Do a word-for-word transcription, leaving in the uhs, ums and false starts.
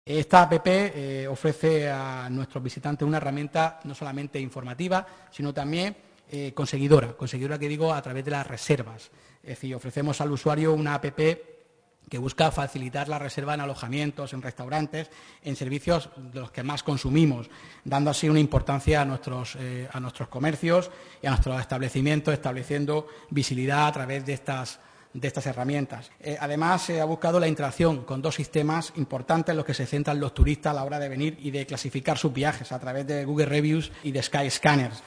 Esta app eh, ofrece a nuestros visitantes una herramienta no solamente informativa, sino también eh, conseguidora, conseguidora que digo a través de las reservas. Es decir, ofrecemos al usuario una app que busca facilitar la reserva en alojamientos, en restaurantes, en servicios de los que más consumimos, dando así una importancia a nuestros, eh, a nuestros comercios y a nuestros establecimientos, estableciendo visibilidad a través de estas de estas herramientas. Eh, además, se ha buscado la interacción con dos sistemas importantes en los que se centran los turistas a la hora de venir y de clasificar sus viajes a través de Google Reviews y de Skyscanner.